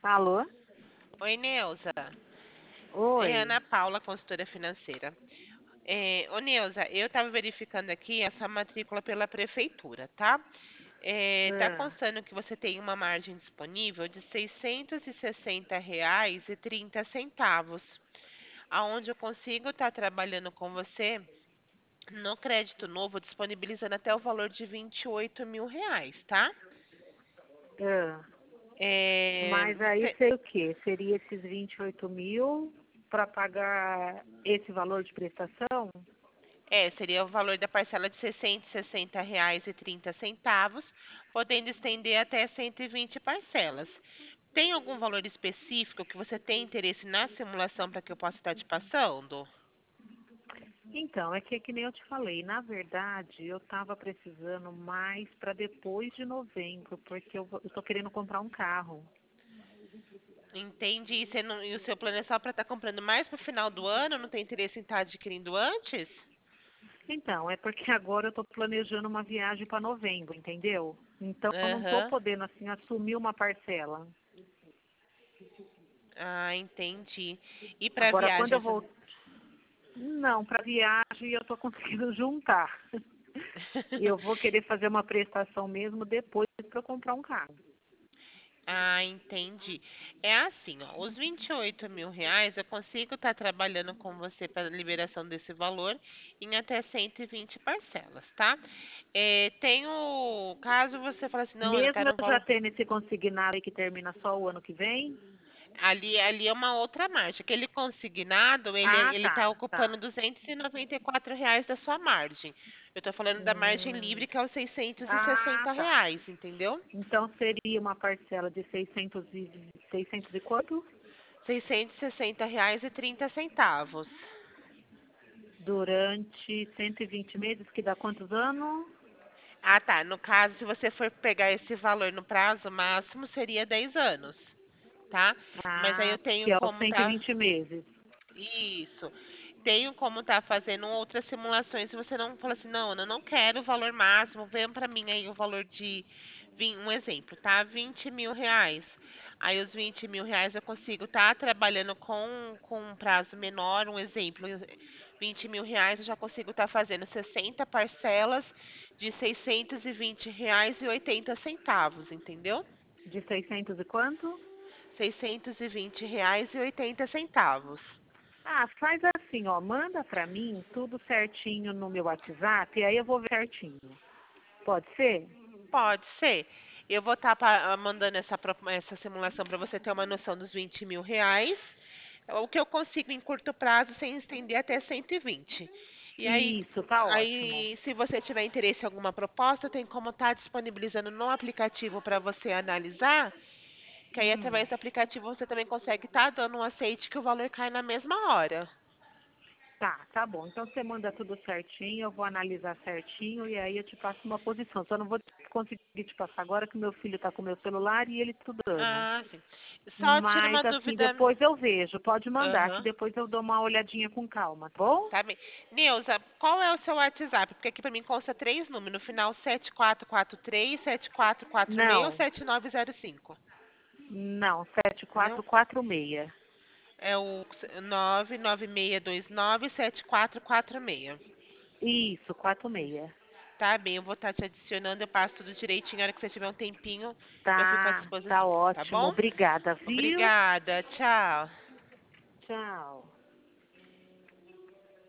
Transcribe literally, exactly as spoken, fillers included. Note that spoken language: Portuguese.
Alô? Oi, Neuza. É Oi. Ana Paula, consultora financeira. É, ô, Neuza, eu estava verificando aqui a sua matrícula pela prefeitura, tá? Está Ah, constando que você tem uma margem disponível de seiscentos e sessenta reais e trinta centavos, aonde eu consigo estar trabalhando com você no crédito novo, disponibilizando até o valor de vinte e oito mil reais, tá? ah. É, Mas aí você- seria o quê? Seria esses vinte e oito mil para pagar esse valor de prestação? É, seria o valor da parcela de seiscentos e sessenta reais e trinta centavos, podendo estender até cento e vinte parcelas. Tem algum valor específico que você tem interesse na simulação para que eu possa estar te passando? Então, é que, que nem eu te falei, na verdade, eu estava precisando mais para depois de novembro, porque eu estou querendo comprar um carro. Entendi. E, você não- e o seu plano é só para estar comprando mais para o final do ano? Não tem interesse em estar adquirindo antes? Então, é porque agora eu estou planejando uma viagem para novembro, entendeu? Então, eu não estou Aham. podendo, assim, assumir uma parcela. Ah, entendi. E para Agora, quando viagem? eu Essa- vou. Não, para viagem eu estou conseguindo juntar. E eu vou querer fazer uma prestação mesmo depois para eu comprar um carro. Ah, entendi. É assim, ó, os vinte e oito mil reais eu consigo estar trabalhando com você para liberação desse valor em até cento e vinte parcelas, tá? É, tem o caso você fala assim, não, eu Mesmo quero um eu já valor. tendo esse consignado aí que termina só o ano que vem? Ali, ali é uma outra margem. Aquele consignado, ele Ah, ele está tá, ocupando tá. duzentos e e noventa e quatro reais da sua margem. Eu estou falando da margem Hum, livre, que é os seiscentos e ah, sessenta tá. reais, entendeu? Então seria uma parcela de seiscentos e, seiscentos e quanto? Seiscentos e sessenta reais e trinta centavos. Durante cento e vinte meses, que dá quantos anos? Ah, tá. No caso, se você for pegar esse valor no prazo máximo, seria dez anos, tá? Mas aí Ah, eu tenho que é os como cento e tá. vinte meses. Isso. Tenho como tá fazendo outras simulações. Se você não fala assim, não, eu não quero o valor máximo, vem para mim aí o valor de. vim- Um exemplo, tá? Vinte mil reais. Aí os vinte mil reais eu consigo estar trabalhando com, com um prazo menor. Um exemplo, vinte mil reais eu já consigo estar fazendo sessenta parcelas de seiscentos e vinte reais e oitenta centavos, entendeu? De seiscentos e quanto? Seiscentos e vinte reais e oitenta centavos. Ah, faz assim, ó, manda pra mim tudo certinho no meu WhatsApp, e aí eu vou ver certinho. Pode ser? Pode ser. Eu vou estar mandando essa, pro- essa simulação para você ter uma noção dos vinte mil reais, o que eu consigo em curto prazo sem estender até cento E vinte. E aí, Isso, tá ótimo. aí, se você tiver interesse em alguma proposta, tem como estar disponibilizando no aplicativo para você analisar, que aí Hum. através do aplicativo você também consegue estar dando um aceite que o valor cai na mesma hora. Tá, tá bom. Então você manda tudo certinho, eu vou analisar certinho e aí eu te passo uma posição. Só não vou conseguir te passar agora que meu filho tá com meu celular e ele estudando. Ah, sim. Só tira Mas uma assim, dúvida. depois eu vejo. Pode mandar, que Aham. depois eu dou uma olhadinha com calma, tá bom? Tá bem. Neuza, qual é o seu WhatsApp? Porque aqui pra mim consta três números. No final, sete quatro quatro três, sete quatro quatro seis ou Não, sete nove zero cinco. não, sete quatro Não? quatro seis. É o nove nove seis dois nove sete quatro quatro seis. Isso, quatro seis. Tá bem, eu vou estar te adicionando, eu passo tudo direitinho. Na hora que você tiver um tempinho, eu fico à Tá, tá disposição, tá ótimo. bom? Obrigada, viu? Obrigada, tchau. Tchau.